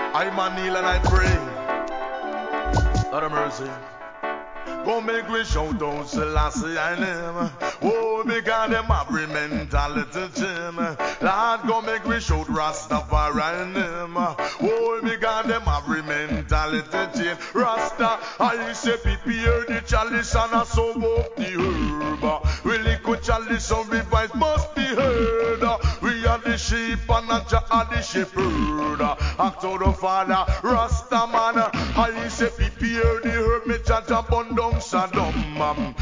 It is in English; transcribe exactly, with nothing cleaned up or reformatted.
I man kneel and I pray. Lord of mercy. Go make we shout out Selassie I name. Oh, because them every mentality Jim. Lord, go make we shout Rastafari name. Oh, because them every mentality Jim. Rasta, I say prepare the chalice and I so up the herb. We liquid chalice and we voice must be heard. We are the sheep and not are the shepherd. Act to the Father, Rasta man. I say prepare the herb, me judge a bun down Saddam.